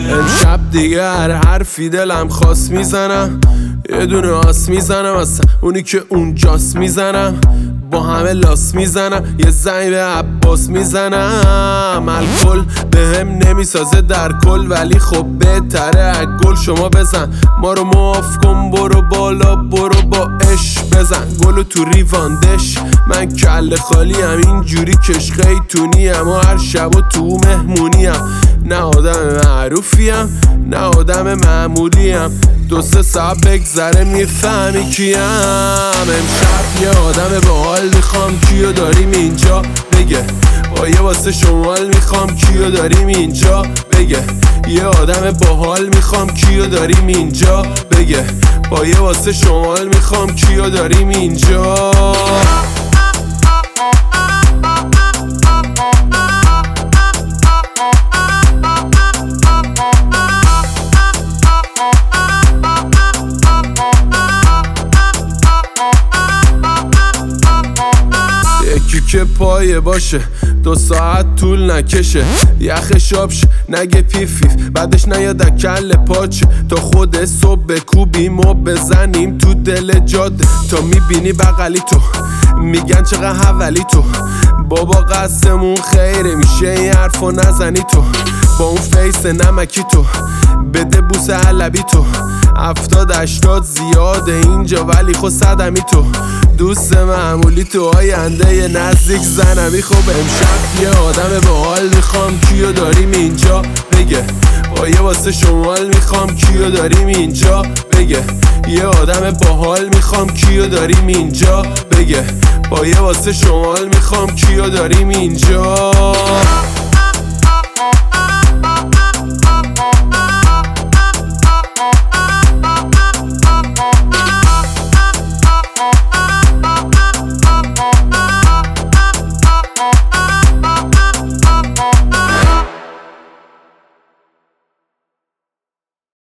امشب دیگه هر حرفی دلم خواست میزنم، یه دونه آس میزنم اصلا اونی که اونجاست میزنم، با همه لاس میزنم، یه زنگ به عباس میزنم. الکل به هم نمیسازه در کل، ولی خب بهتره اگل. شما بزن ما رو معاف کن، برو بالا برو با عشق بزن گلو تو ریواندش. من کله خالی هم اینجوری کش خیتونیم و هر شب و تو مهمونیم. نه آدم معروفیم نه آدم معمولیم، 2-3 ساعت بگذره میفهمی کیم. امشب یه آدم باحال میخوام، کیو داریم اینجا بگه. با یه واسه شمال میخوام، کیو داریم اینجا بگه. یه آدم باحال میخوام، کیو داریم اینجا بگه. با یه واسه شمال میخوام، کیو داریم اینجا. یکی که پایه باشه 2 ساعت طول نکشه، یخش آبش نگه پیفیف بعدش نیاد کل پاچه. تا خود صبح بکوبیم و بزنیم تو دل جاده، تا میبینی بغلی تو میگن چقدر حولی تو. بابا قسمون خیره میشه این حرفو نزنی تو، با اون فیس نمکی تو بده بوسه علبی تو. 70-80 زیاده اینجا ولی خود صدمی تو، دوست معمولی تو آینده نزدیک زنمی. خب امشب یه آدم باحال میخوام، کیو داریم اینجا بگه. با یه واسه شمال میخوام، کیو داریم اینجا بگه. یه آدم باحال میخوام، کیو داریم اینجا بگه. با یه واسه شمال میخوام، کیو داریم اینجا.